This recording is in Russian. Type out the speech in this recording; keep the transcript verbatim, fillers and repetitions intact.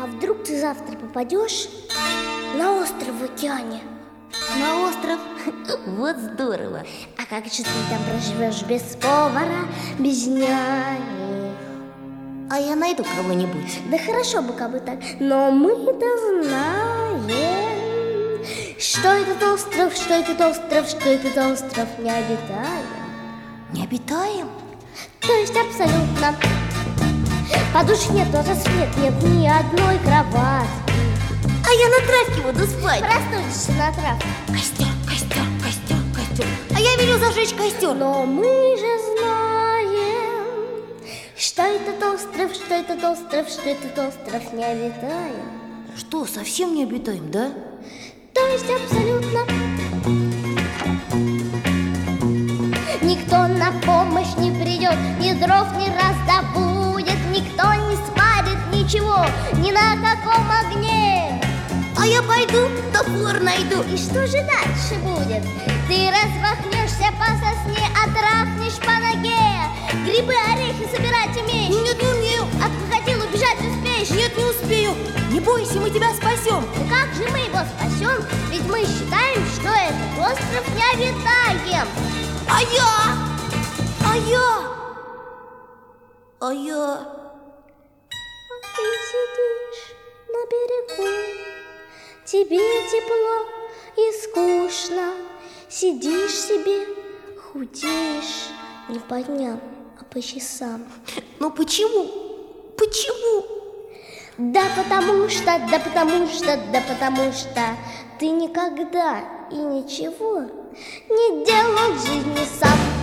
А вдруг ты завтра попадешь на остров в океане? На остров? Вот здорово. А как же ты там проживешь без повара, без няни? А я найду кого-нибудь. Да хорошо бы, как бы так. Но мы-то знаем, что этот остров, что этот остров, что этот остров необитаем. Необитаем? То есть абсолютно. Подушек нет, тоже свет нет, ни одной кровати. А я на травке буду спать. Простудишься на травке. Костер, костер, костер, костер. А я велю зажечь костер. Но мы же знаем, что этот остров, что этот остров, что этот остров необитаем. Что, совсем не обитаем, да? То есть абсолютно. Никто на помощь не придет, ни дров не раздобудет, никто не сварит ничего, ни на каком огне. А я пойду, топор найду. И что же дальше будет? Ты размахнешься по сосне, отрахнешь по ноге. Грибы, орехи собирать умеешь? Нет, не умею. От крокодила убежать успеешь? Нет, не успею. Не бойся, мы тебя спасем. Да как же мы его спасем? Ведь мы считаем, что этот остров необитаем. А я? А я? А я? Ты сидишь на берегу, тебе тепло и скучно. Сидишь себе, худеешь не по дням, а по часам. Ну почему? Почему? Да потому что, да потому что, да потому что ты никогда и ничего не делал в жизни сам.